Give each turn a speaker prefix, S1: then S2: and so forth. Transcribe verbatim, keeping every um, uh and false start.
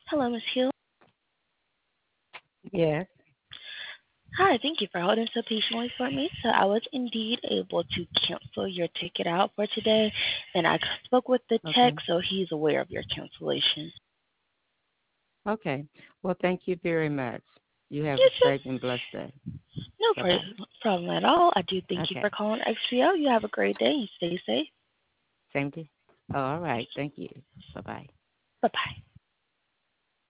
S1: Hello, Miss Hill.
S2: Yes.
S1: Hi, thank you for holding so patiently for me. So I was indeed able to cancel your ticket out for today, and I spoke with the tech,
S2: Okay.
S1: so he's aware of your cancellation.
S2: Okay. Well, thank you very much. You have a
S1: Yes,
S2: safe
S1: yes,
S2: and blessed day.
S1: no
S2: Bye bye.
S1: pro- problem at all. I do thank you for
S2: Okay.
S1: calling X G O. You have a great day. You stay safe.
S2: Same to you. Oh, all right. Thank you. Bye bye.
S1: Bye bye.